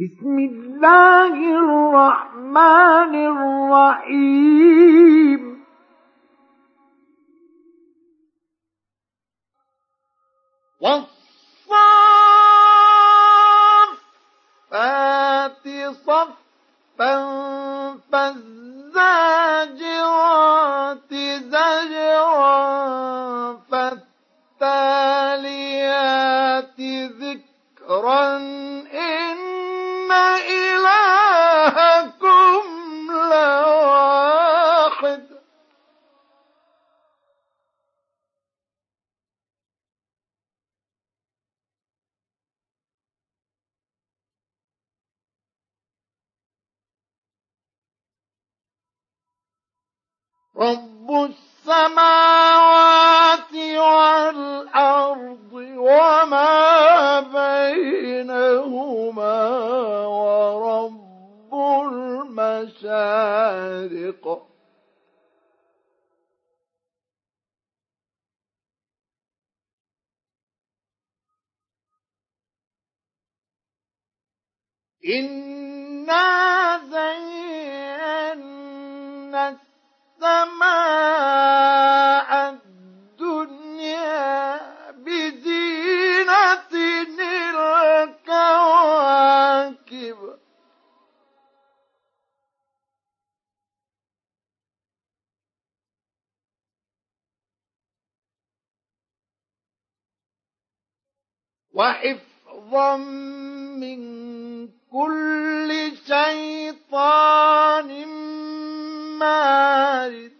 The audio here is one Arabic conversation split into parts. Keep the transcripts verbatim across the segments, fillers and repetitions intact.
بسم الله الرحمن الرحيم والصافات صفا فالزاجرات زجرا فالتاليات ذكرا إن إلهكم لواحد رب السماوات والأرض وما بينهما ورب المشارق إنا زينا السماء الدنيا بزينة الكواكب وحفظا من كل شيطان مارد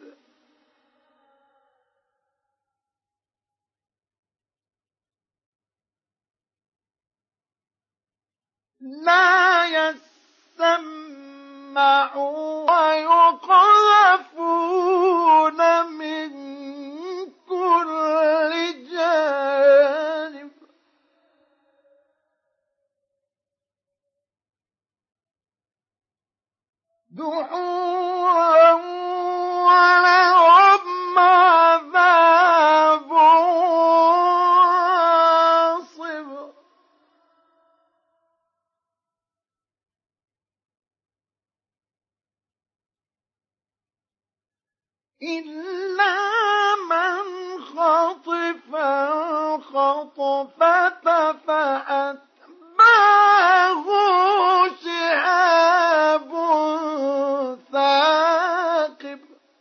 لا يسمعون ويقذفون من كل جانب دحورا ولهم عذاب واصب إلا من خطف الخطفة فأتبعه شهاب ثاقب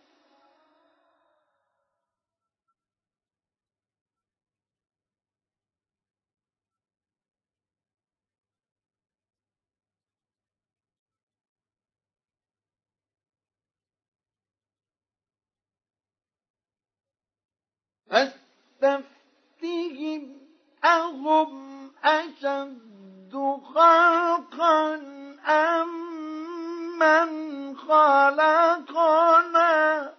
فاستفتهم أهم أشد خلقا أم من خلقنا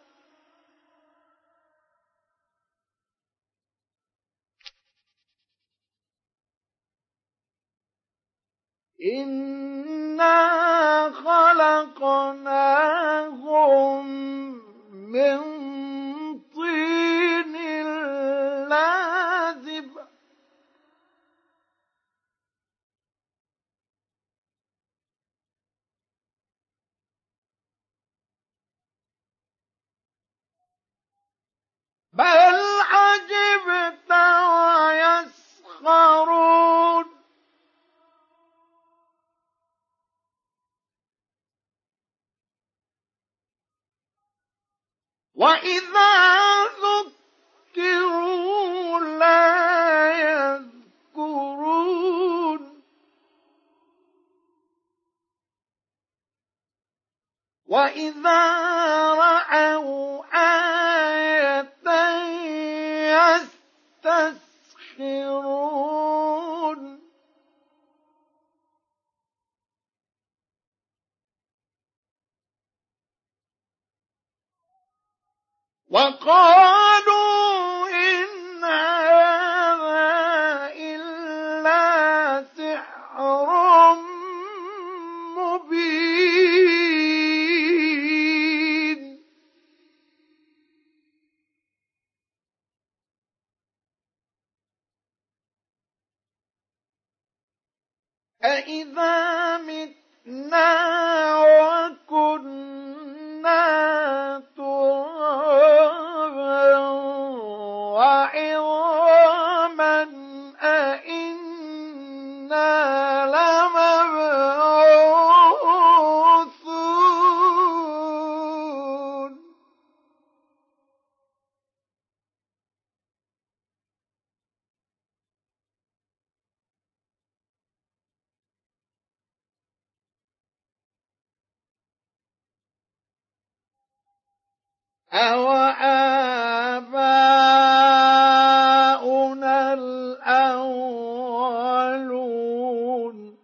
إنا خلقناهم من طين لازب بل عجبت ويسخرون وإذا ذكروا لا يذكرون وإذا رأوا آية يستسخرون وقالوا إن هذا إلا سحر مبين أإذا متنا وكنا ترابا وعظاما أإنا لمبعوثون أَوَآبَاؤُنَا الْأَوَّلُونَ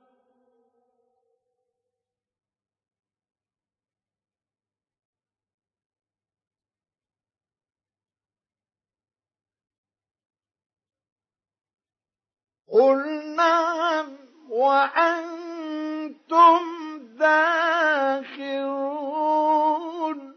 قُلْ نَعَمْ وَأَنْتُمْ دَاخِرُونَ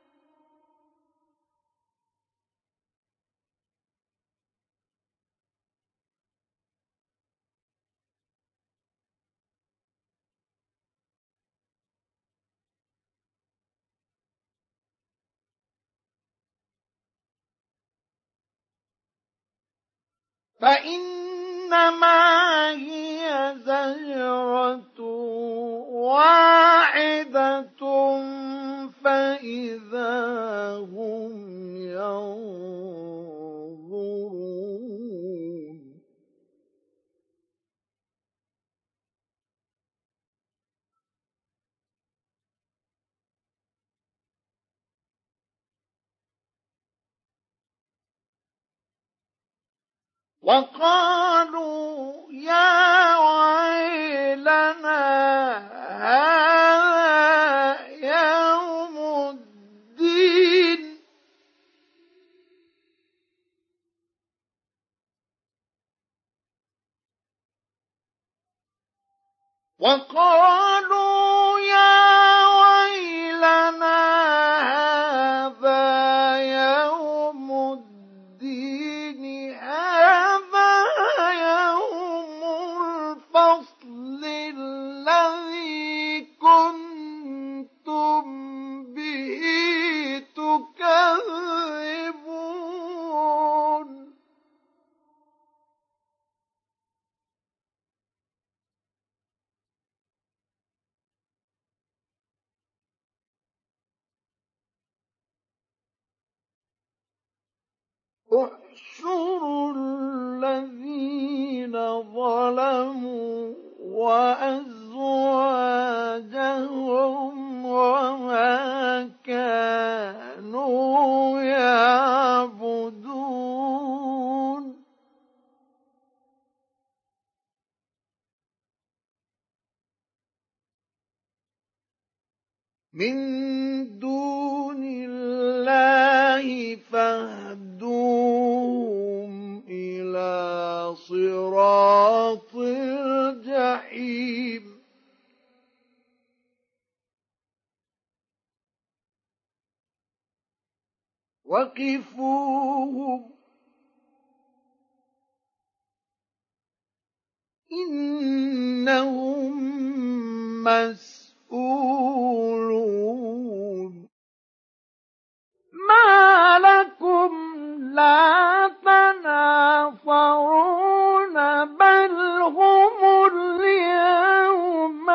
فإنما هي زجرة واحدة فإذا هم ينظرون وقالوا يا ويلنا هذا يوم الدين وقالوا يا ويلنا هذا يوم الدين هذا يوم الفصل الذي كنتم به تكذبون احشروا الذين ظلموا وأزواجهم وما كانوا يعبدون من دون الله فاهدوهم إلى صراط الجحيم وقفوهم إنهم مسؤولون ما لكم لا تناصرون بل هم اليوم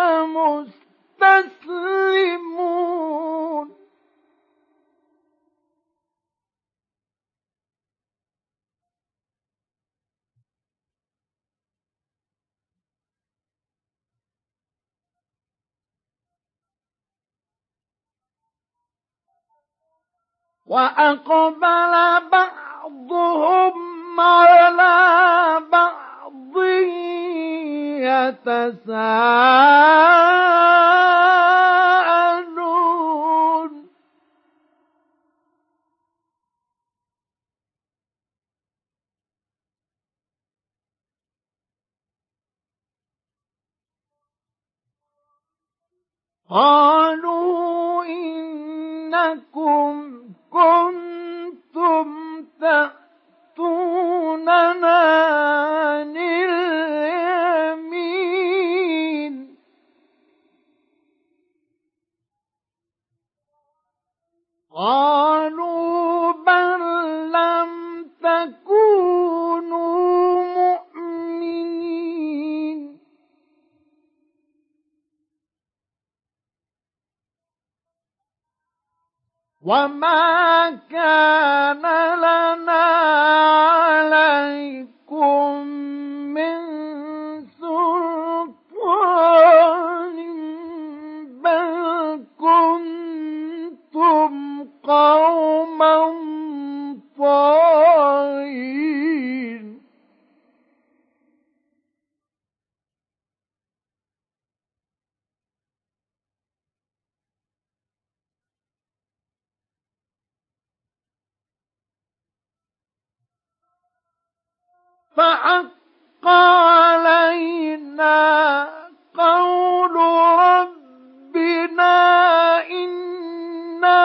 مستسلمون وأقبل بعضهم على بعض يتساءلون قالوا إنكم كنتم تأتوننا عن اليمين وما كان لنا عليكم من سلطان بل كنتم قوما طاغين فحق علينا قول ربنا إنا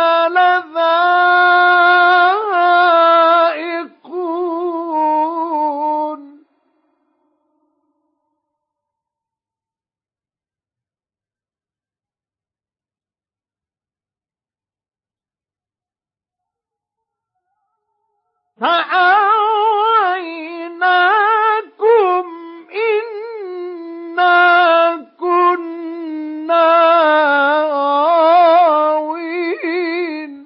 لذائقون فأغويناكم إنا كنا غاوين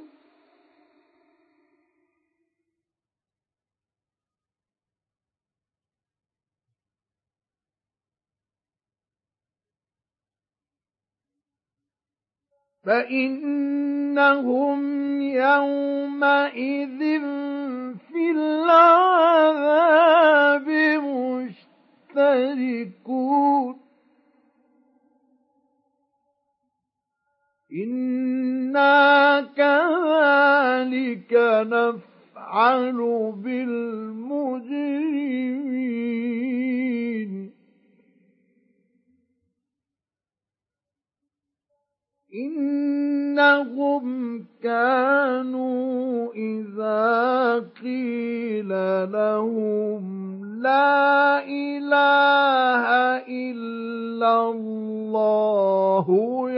فإنهم يومئذ في العذاب مشتركون إنا كذلك نفعل بالمجرمين إنهم كانوا إذا قيل لهم لا إله إلا الله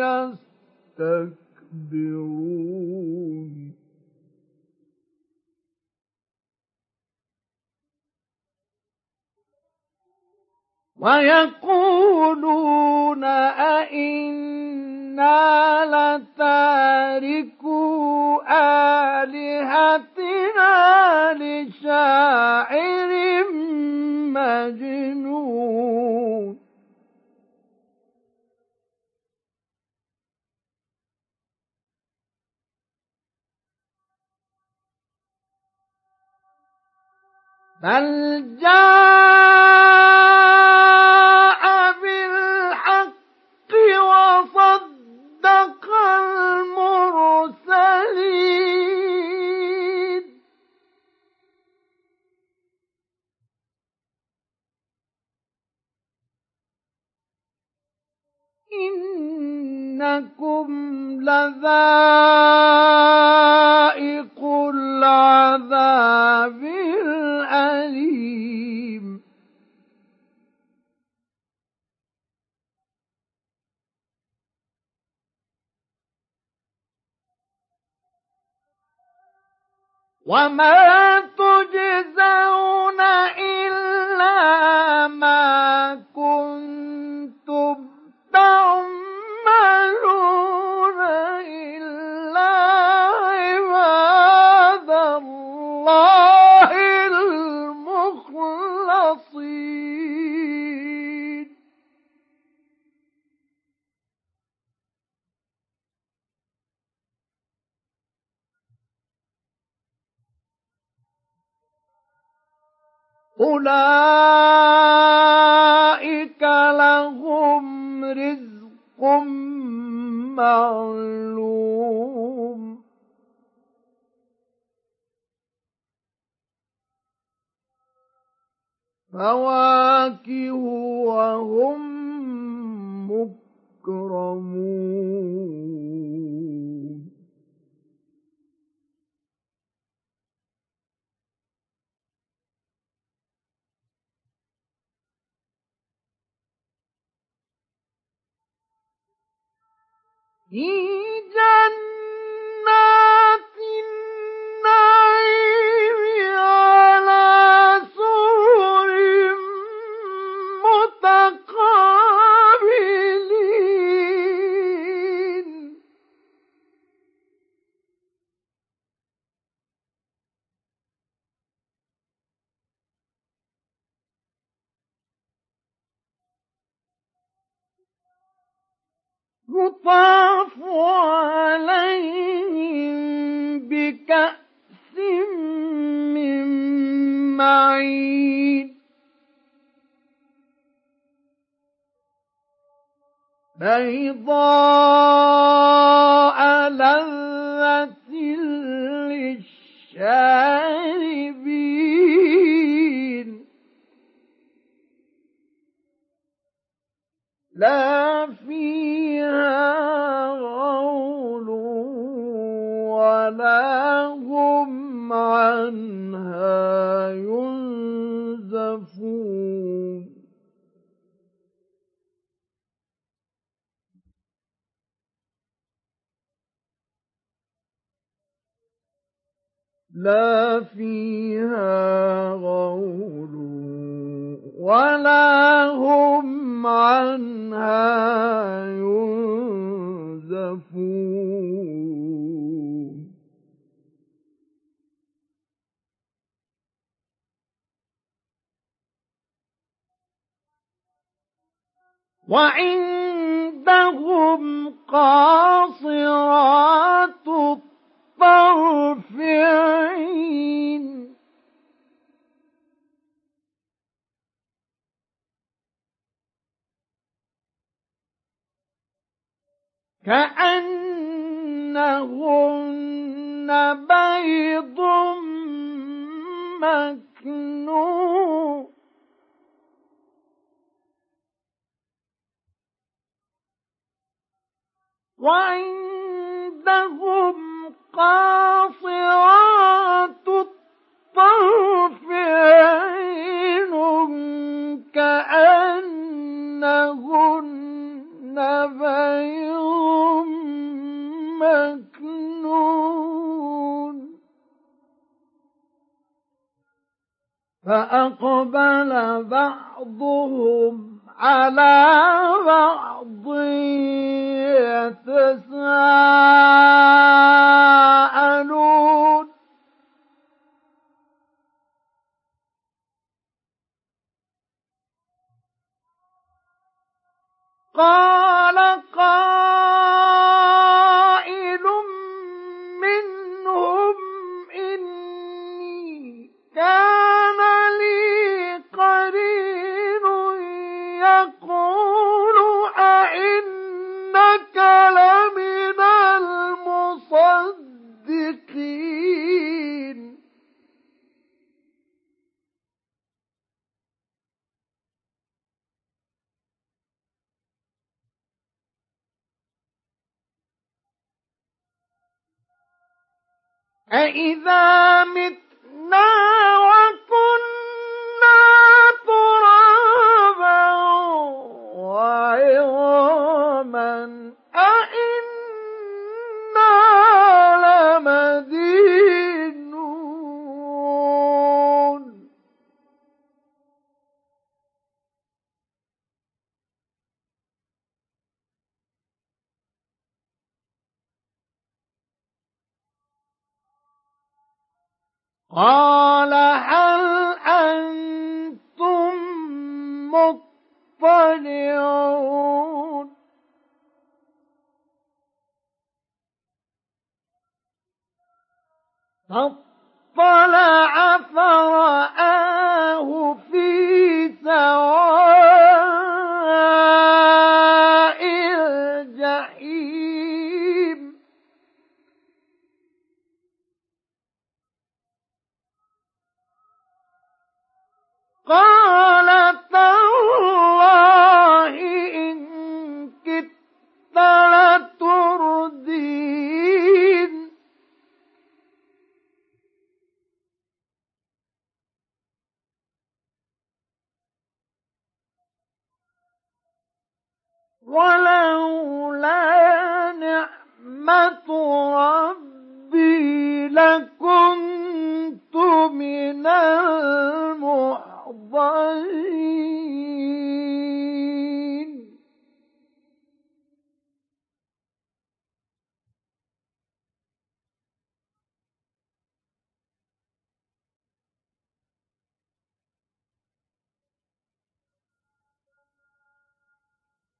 يستكبرون ويقولون أئنا لتاركو آلهتنا لشاعر مجنون بل جاء بالحق وصدق المرسلين إنكم لذائق العذاب الأليم وما تجزون إلا ما كنتم تعملون إلا عباد الله المخلصين أولئك لهم رزق معلوم فواكه وهم مكرمون في جنات النعيم على سرر متقابلين يطاف عليهم بكأس من معين بيضاء لذة للشاربين لا فيها غول ولا هم عنها ينزفون لا فيها غول ولا هم عنها ينزفون وعندهم قاصرات الطرف عين كأنهن بيض مكنون وعندهم قاصرات الطرف عين كأنهن بيض مكنون فأقبل بعضهم على بعض يتساءلون قال قائل منهم إني كان لي قرين يقول أئنك لمن المصدقين أإذا متنا وكنا ترابا وعظاما أإنا لمدينون قال هل أنتم مطلعون فاطلع فرآه في سواء الجحيم قال تالله إن كدت لتردين ولولا نعمة ربي لكنت من المحضرين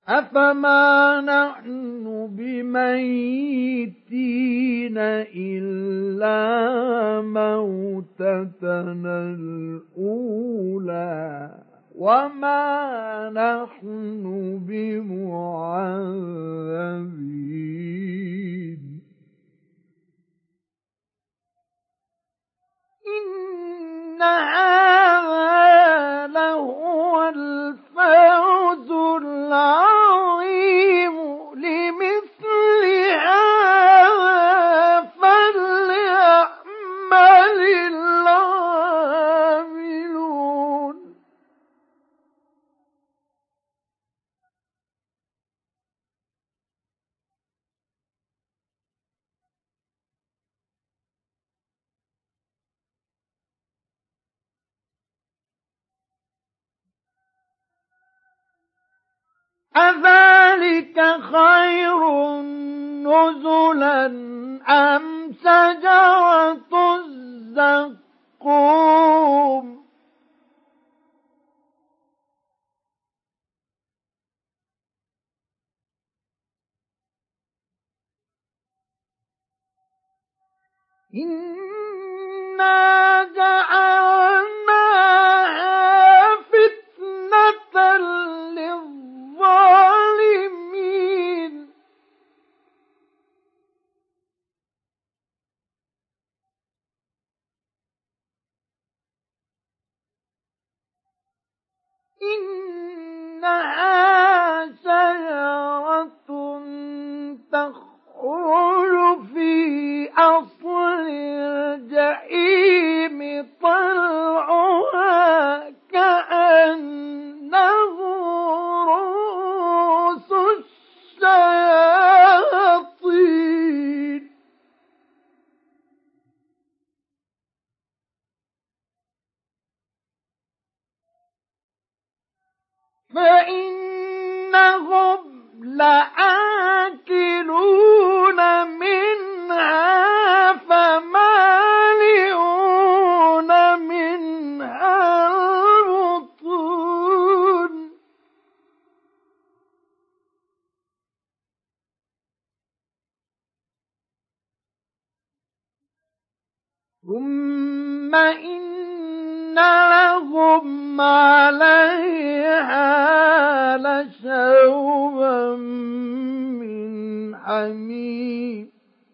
أفما نحن بميتين إلا موتتنا الأولى وما نحن بمعذبين إن هذا لهو الفوز العظيم لمثل هذا فليعمل العاملون أذلك خير نزلا أم شجرة الزقوم إنا جعلناها فتنة للظالمين إنها شجرة تخرج في أصل الجحيم طلعها كأنه رؤوس الشياطين فإنهم لآكلون منها فمالئون منها البطون ثم إن لهم عليها لشوبا من حميم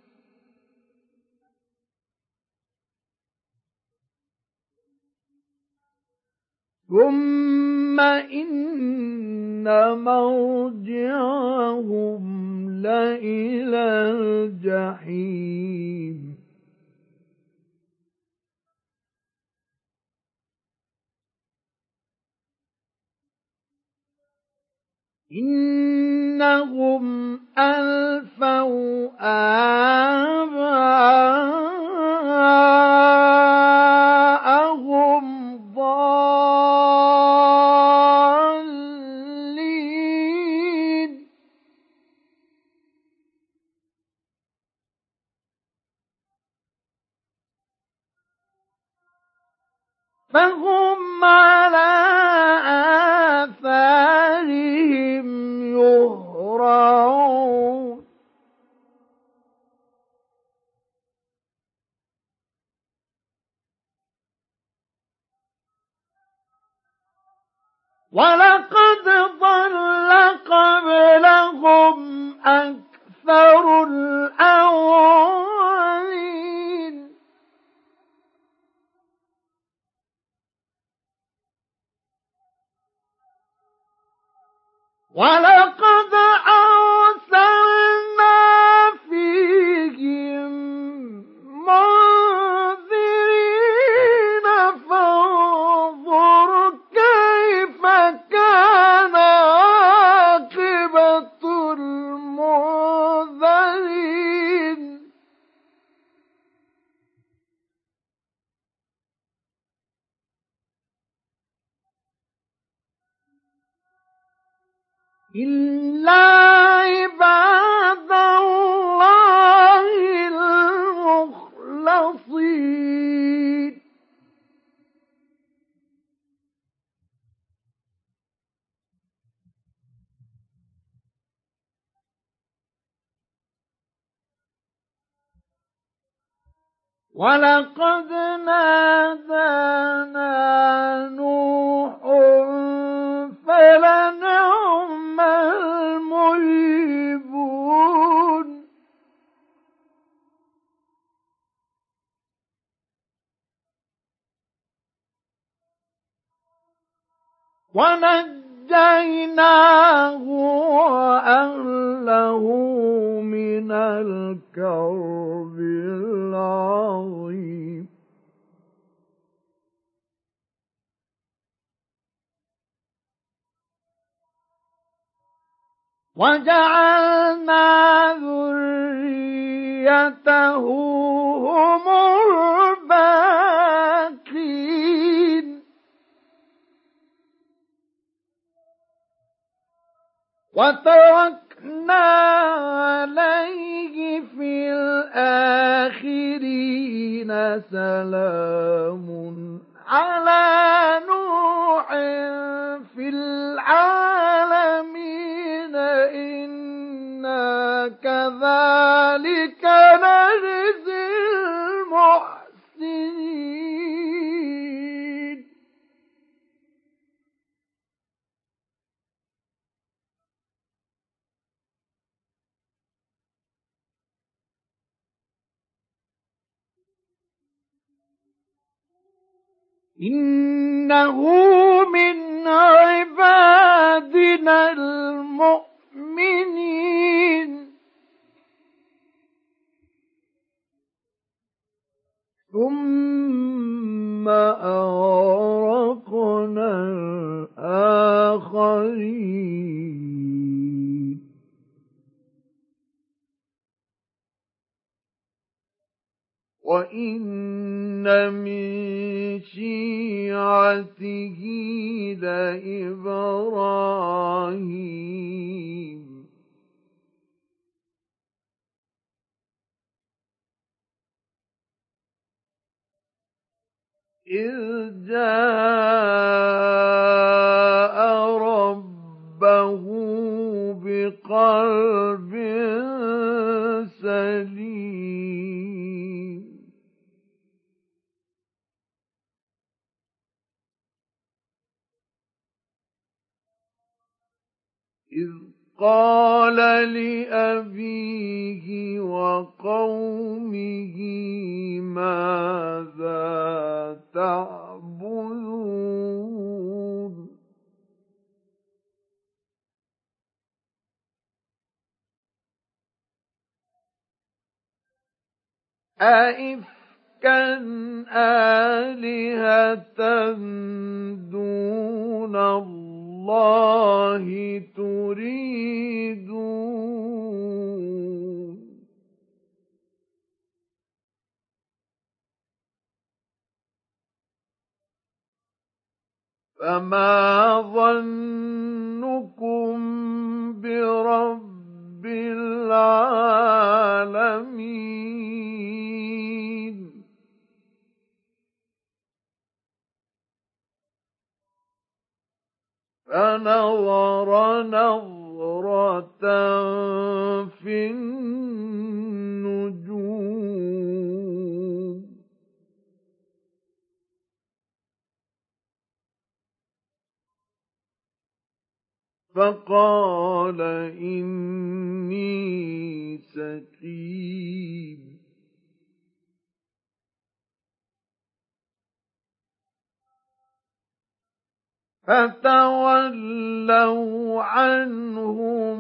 ثم إن مرجعهم لإلى الجحيم إنهم ألفوا آباءهم ضالين فهم على آثارهم يهرعون ولقد ضل قبلهم أكثر الأولين ولقد أرسلنا فيهم منذرين فانظر كيف كان عاقبة المنذرين إلا عباد الله المخلصين ولقد نادانا نوح فلنعم المجيبون ونجيناه وأهله من الكرب العظيم وجعلنا ذريته هم الباقين وتركنا عليه في الآخرين سلام على نوح في العالمين إنا كذلك نجزي المحسنين إنه من عبادنا المؤمنين ثم أغرقنا الآخرين وإن من شيعته لإبراهيم إذ جاء ربه بقلب سليم إذ قال لأبيه وقومه ماذا تعبدون أئفكا آلهة دون الله تريدون فما ظنكم برب العالمين فنظر نظرة في النجوم فقال إني سقيم فتولوا عنه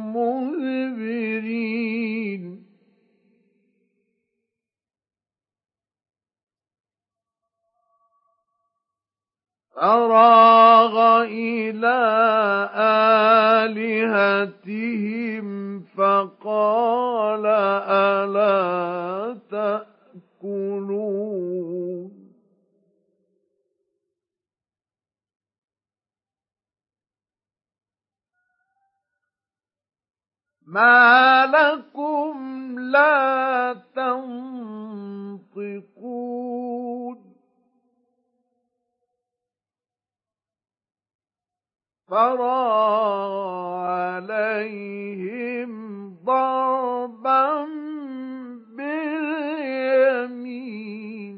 مدبرين فراغ إلى آلهتهم فقال ألا تأكلون ما لكم لا تنطقون فراغ عليهم ضربا باليمين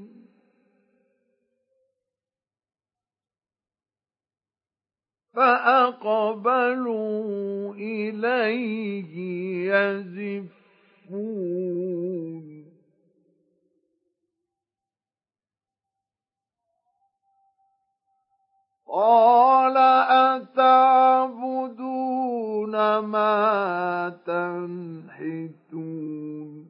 فأقبلوا إليه يزفون قال أتعبدون ما تنحتون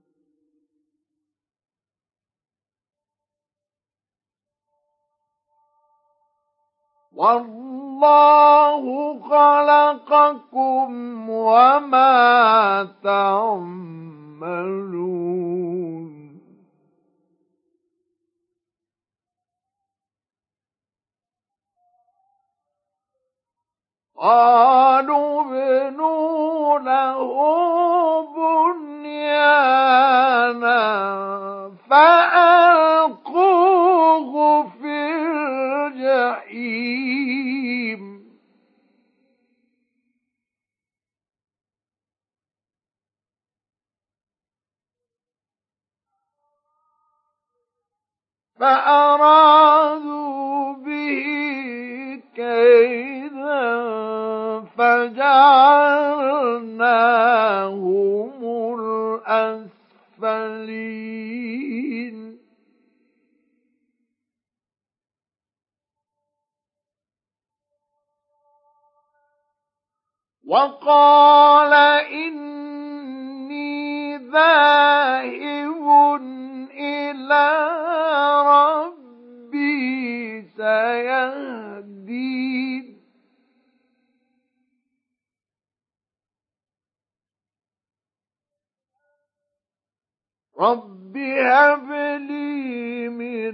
والله خلقكم وما تعملون قالوا ابنوا له بنيانا فألقوه في الجحيم فأرادوا به كيدا فجعلناهم الأسفلين وقال إني ذاهب إلى ربي سيهدين رب هب لي من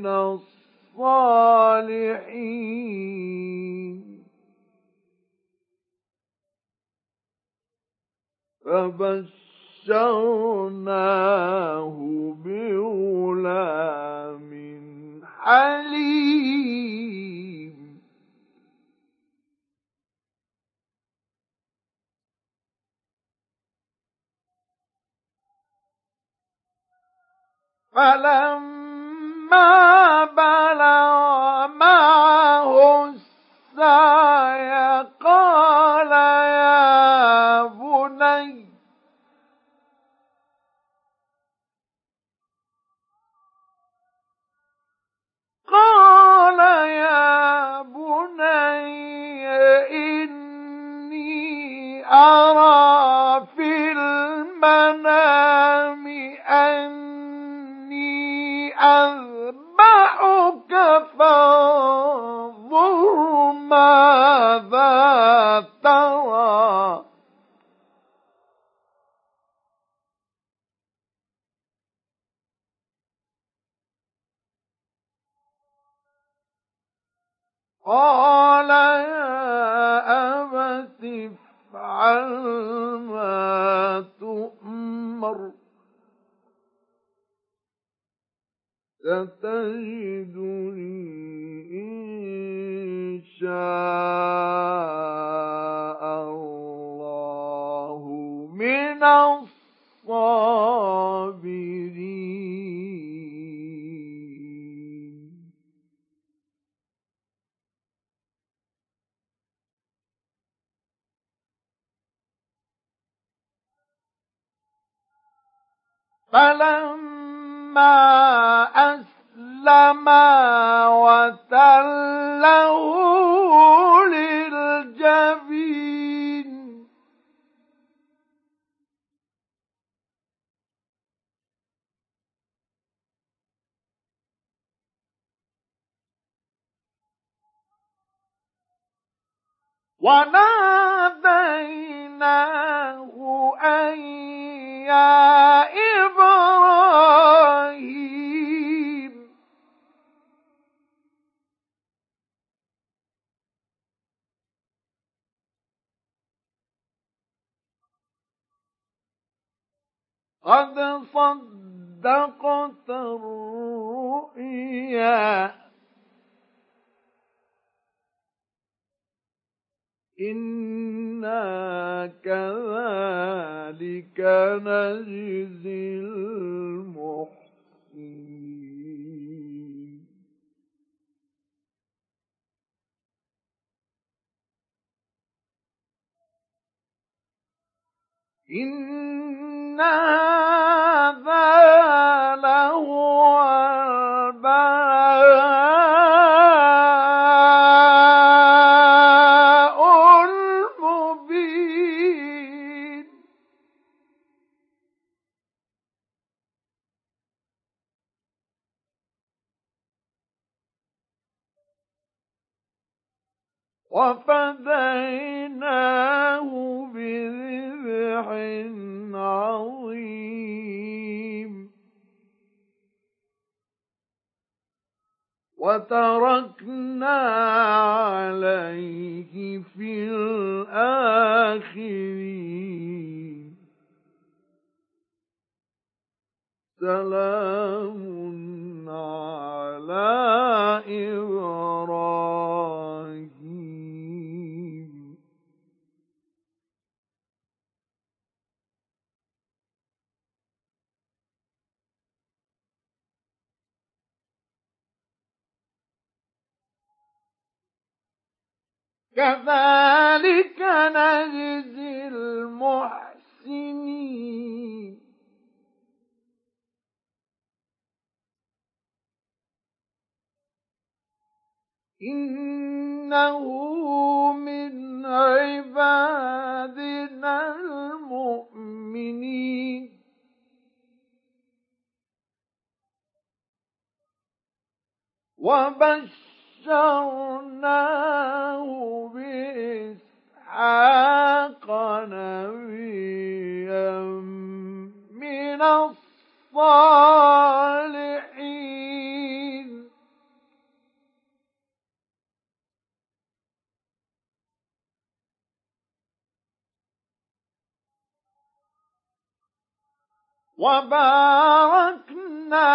الصالحين فبشرناه بغلام حليم فلما بلغ معه السعي قال يا بني قال يا بني إني أرى في المنام أني أذبحك فانظر ماذا ترى قال يا أبت افعل ما تؤمر ستجدني إن شاء الله من الصابرين فلما أسلما وتله للجبين وناديناه أن يا إبراهيم قد صدقت الرؤيا إنا كذلك نجزي المحسنين إن هذا لهو البلاء المبين. وفديناه بذبح عظيم وتركنا عليه في الآخرين. سلام على إبراهيم. كذلك نجزي المحسنين. إنه من عبادنا المؤمنين. وبشرناه بإسحاق نبيا من الصالحين. وباركنا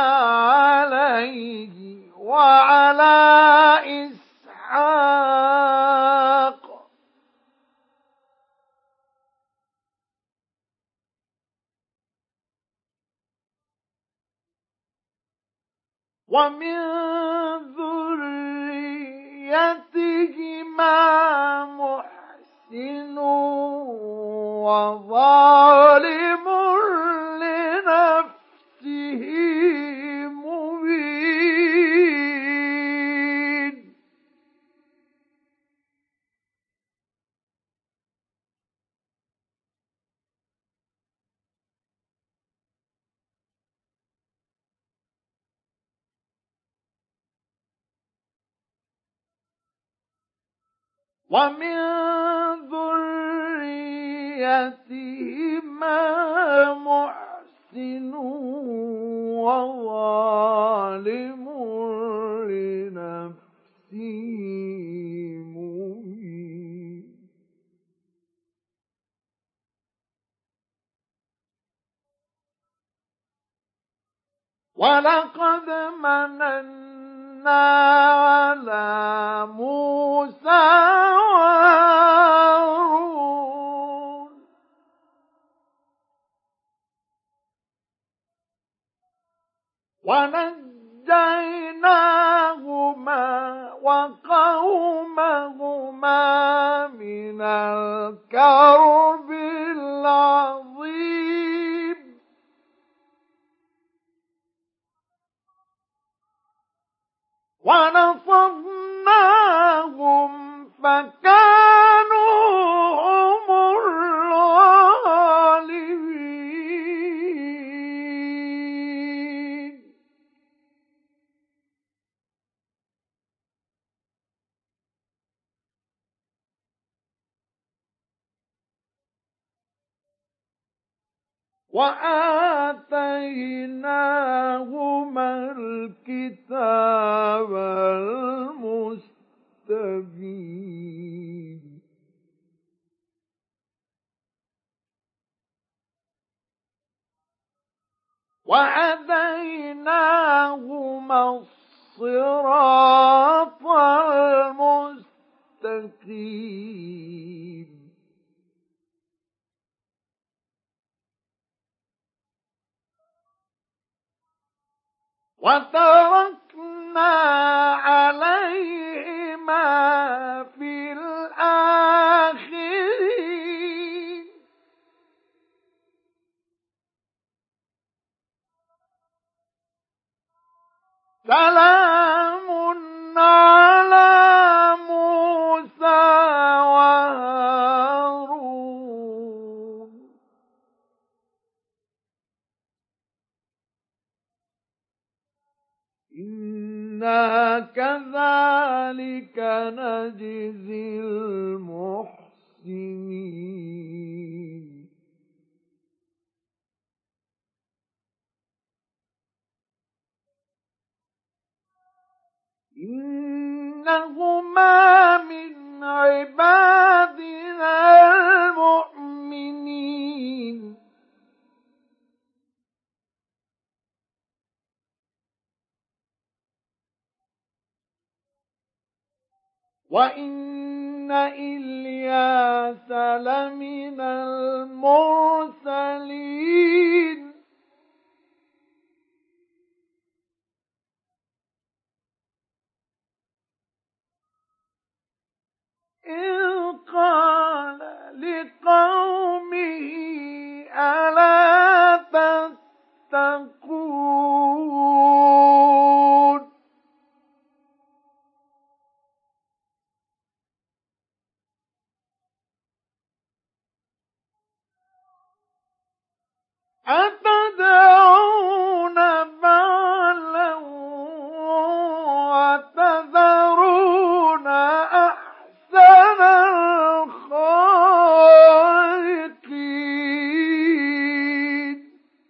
عليه وعلى إسحاق ومن ذريتهما محسن وظالم لنفسه مبين. ومن ذريتهما محسن وظالم لنفسه مبين. ولقد مننا على موسى وهارون ونجيناهما وقومهما من الكرب العظيم. ونصرناهم فكانوا هم الغالبين. وآتيناهما الكتاب المستبين. وهديناهما الصراط المستقيم. وتركنا عليهما في الآخرين. سلام على موسى وهارون إنا كذلك نجزي المحسنين إنهما من عبادنا المؤمنين وإن إلياس لمن المرسلين إذ قال لقومه ألا تتقون أتدعون بعلا وتذرون أحسن الخالقين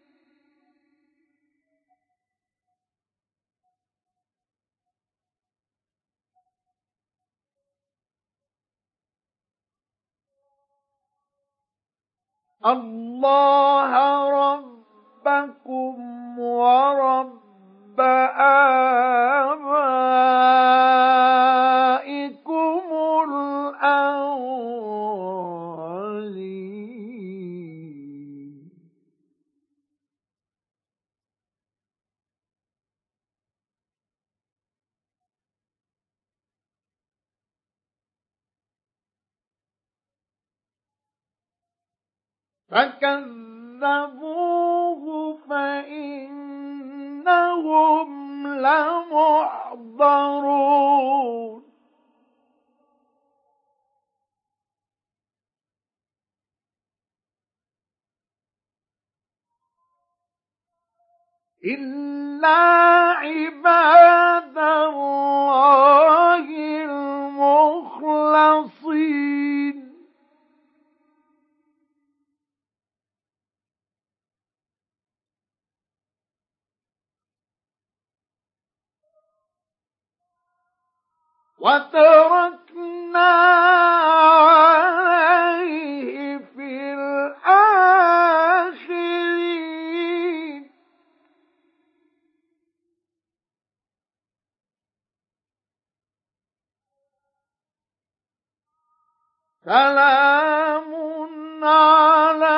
الله ربكم ورب آبائكم الأولين فكذبوه فإنهم لمحضرون إلا عباد الله المخلصين وتركنا عليه في الآخرين سلام على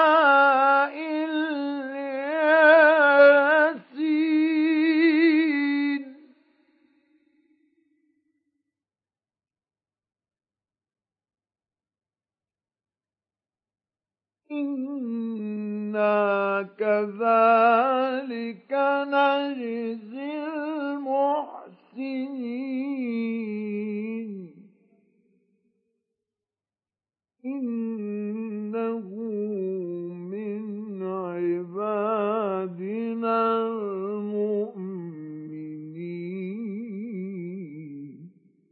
الياسين إنا كذلك نجزي المحسنين إنه من عبادنا المؤمنين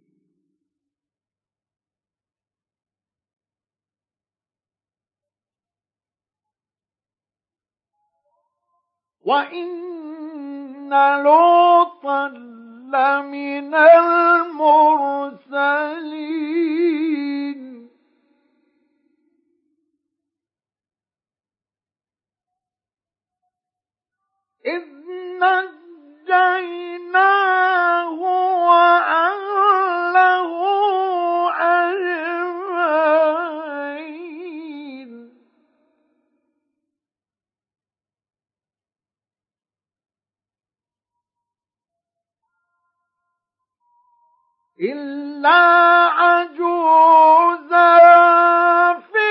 وإن لوطا لمن المرسلين إذ نجيناه وأهله أجمعين إلا عجوزا في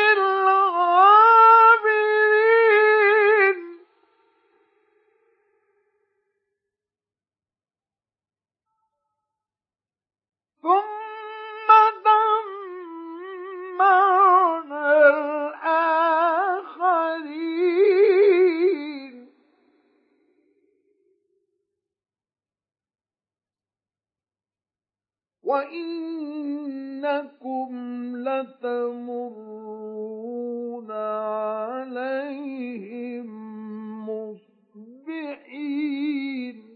الغابرين وَإِنَّكُمْ لَتَمُرُّونَ عَلَيْهِم مُصْبِحِينَ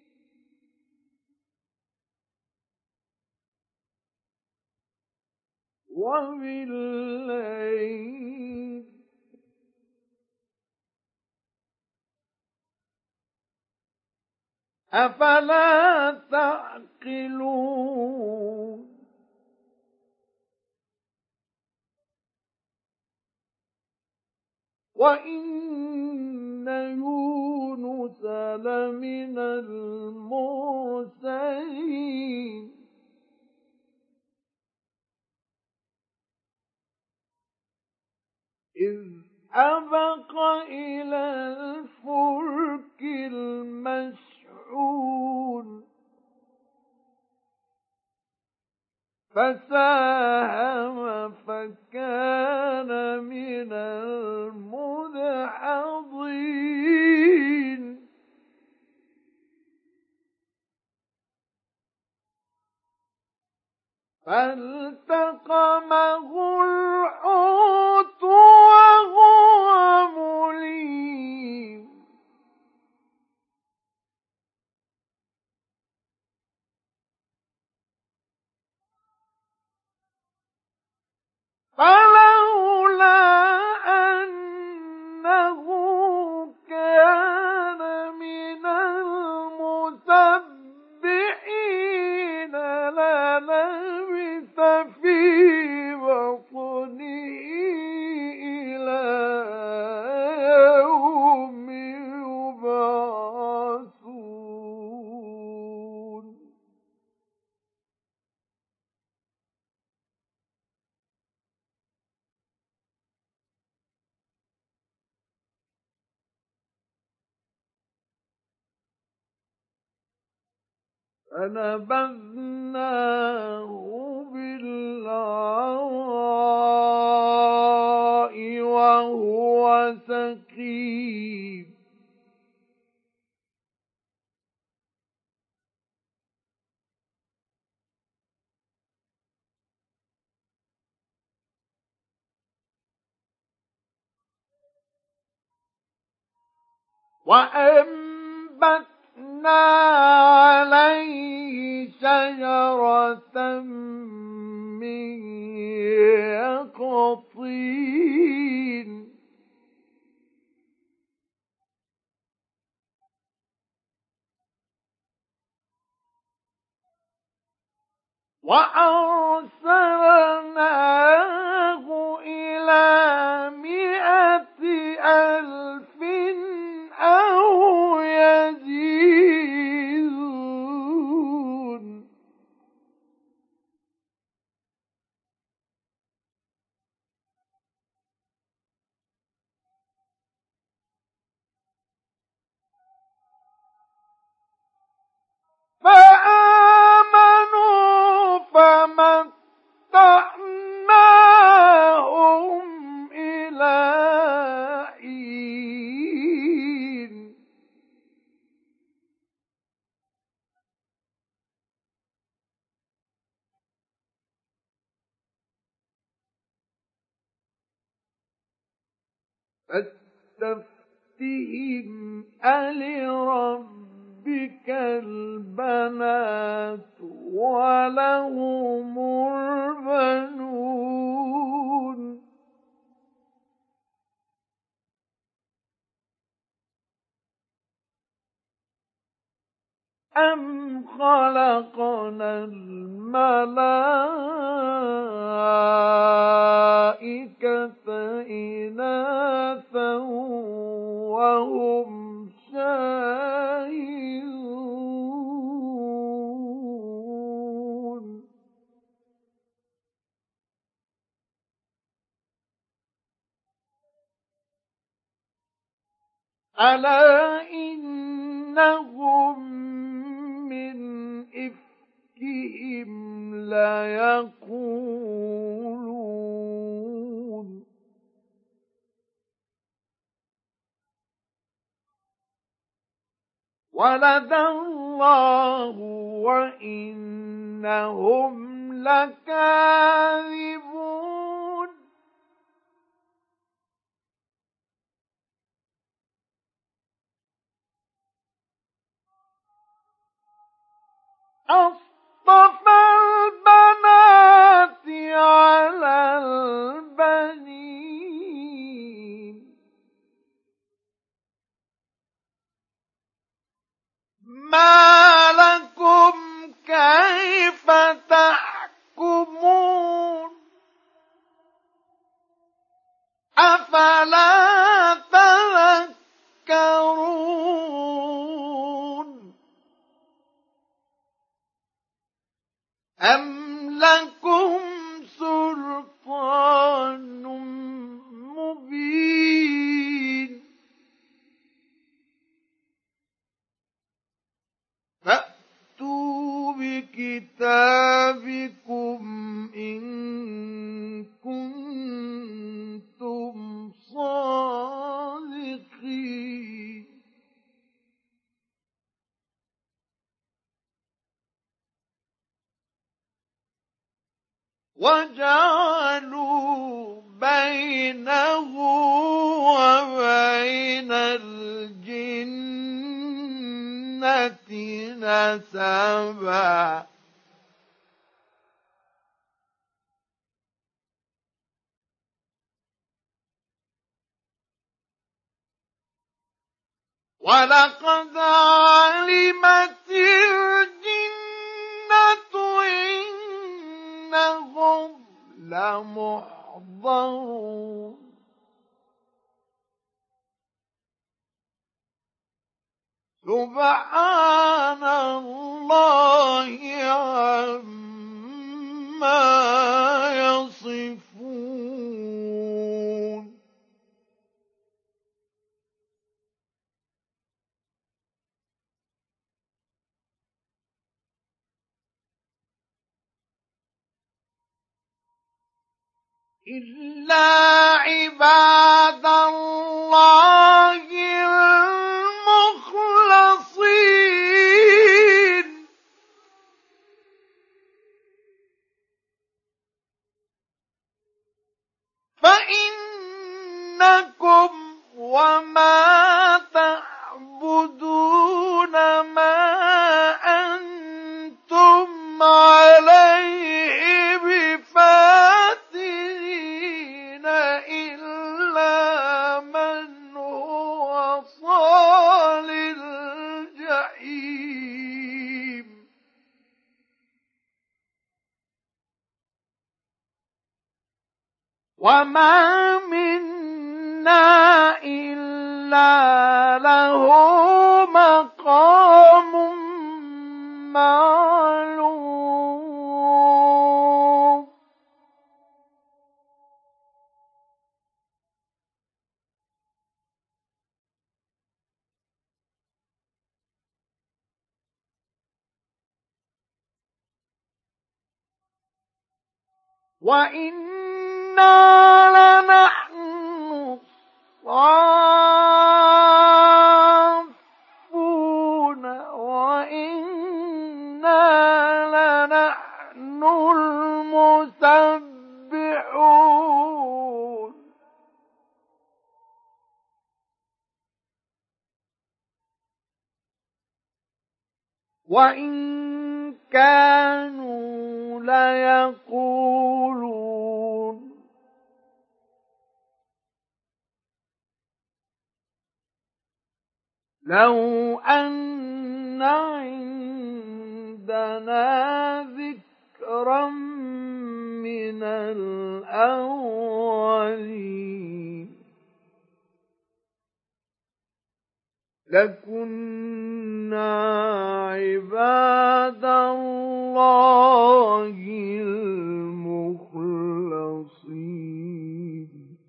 وَبِاللَّيْلِ أَفَلَا تَعْقِلُونَ وَإِنَّ يُونُسَ لَمِنَ الْمُرْسَلِينَ إِذْ أَبَقَ إِلَى الْفُلْكِ الْمَشْحُونِ فَسَاهَمَ فَكَانَ مِنَ الْمُدْحَضِينَ فَالْتَقَمَهُ الْحُوتُ وَهُوَ مُلِيمٌ فَلَوْلَا أَنَّهُ كَانَ مِنَ الْمُسَبِّحِينَ لَلَبِثَ فِي بَطْنِهِ إِلَى يَوْمِ يُبْعَثُونَ فَنَبَذْنَاهُ بِالْعَرَاءِ وَهُوَ سَقِيمٌ وَأَنبَتْنَا عَلَيْهِ شَجَرَةً مِّن يَقْطِينٍ وَأَرْسَلْنَاهُ إِلَى مِائَةِ أَلْفٍ أَوْ يَزِيدُونَ فَآمَنُوا فَمَتَّعْنَاهُمْ إِلَىٰ حِينٍ فَاسْتَفْتِهِمْ أَلِرَبِّكَ الْبَنَاتُ وَلَهُمُ الْبَنُونَ أَمْ خَلَقْنَا الْمَلَائِكَةَ إِنَاثًا وَهُمْ شَاهِدُونَ أَلَا إِنَّهُمْ مِنْ إِفْكِهِمْ لَيَقُولُونَ ولد الله وإنهم لكاذبون أصطفى البنات على البنين ما لكم كيف تحكمون أفلا تذكرون أم لكم سلطان مبين فأتوا بكتابكم إن كنتم صادقين وجعلوا بينه وبين الجنة نسبا ولقد علمت الجنة إنهم لمحضرون سبحان الله عما يصفون إلا عباد الله المخلصين فإنكم وما تعبدون ما أنتم عليه بفاتنين إلا من هو صال الجحيم وما منا إلا له مقام معلوم وإنا لنحن الصافون وإنا لنحن المسبحون وإن كانوا ليقولون لو أن عندنا ذكرا من الأولين لكنا عباد الله المخلصين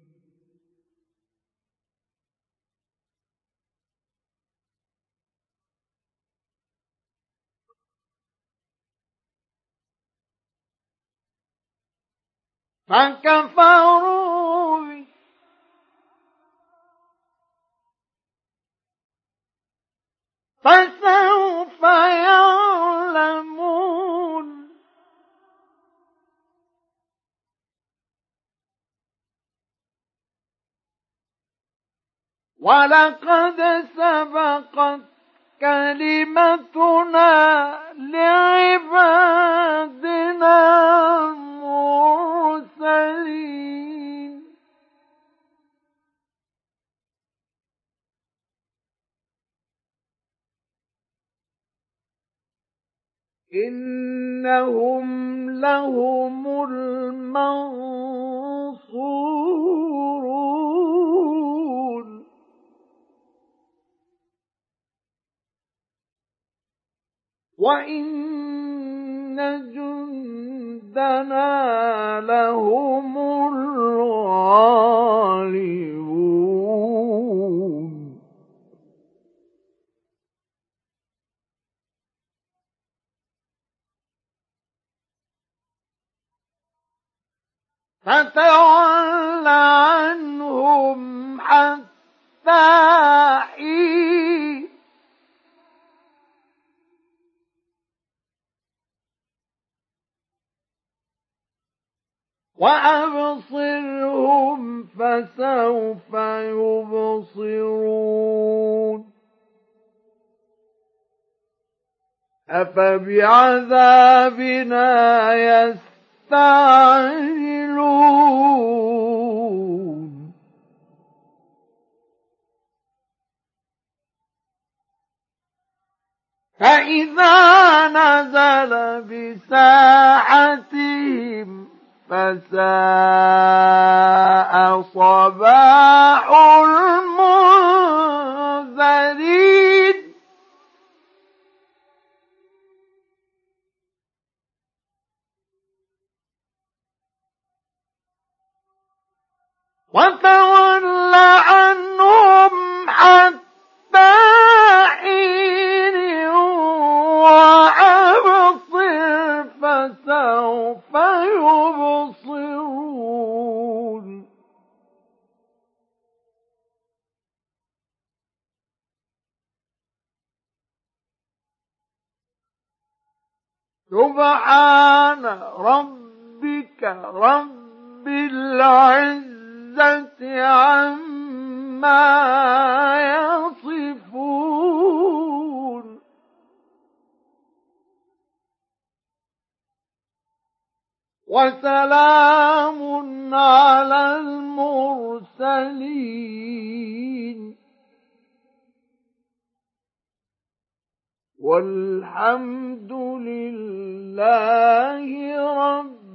فكفروا به فس ولقد سبقت كلمتنا لعبادنا المرسلين إنهم لهم المنصورون وإن جندنا لهم الغالبون فتول عنهم حتى حين وأبصرهم فسوف يبصرون أفبعذابنا يستعجلون فإذا نزل بساحتهم فساء صباح المنذرين وتول عنهم حتى حين وأبصر فسوف يبصرون سبحان ربك رب العزة عما يصفون وسلام على المرسلين والحمد لله رب